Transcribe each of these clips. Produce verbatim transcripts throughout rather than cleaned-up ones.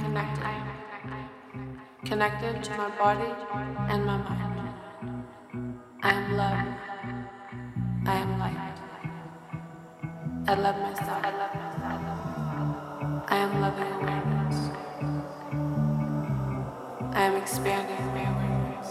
connected. Connected to my body and my mind. I am love. I am light. I love myself. I love myself. I am loving awareness. I am expanding my awareness.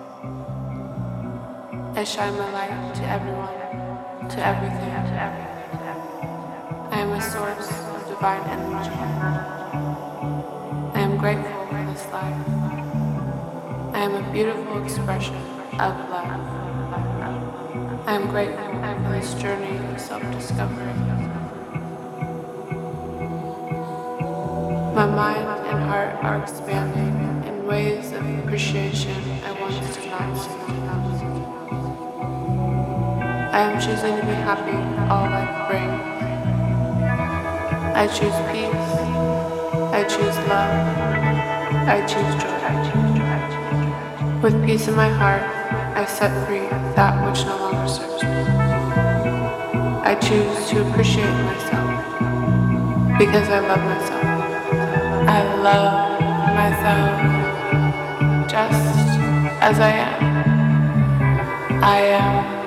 I shine my light to everyone, to everything, to everything. I am a source of divine energy. I am grateful for this life. I am a beautiful expression of love. I am grateful for this journey of self-discovery. My mind and heart are expanding in ways of appreciation I once did not see. I am choosing to be happy all life brings. I choose peace. I choose love. I choose joy. With peace in my heart, I set free that which no longer serves me. I choose to appreciate myself because I love myself. I love myself just as I am. I am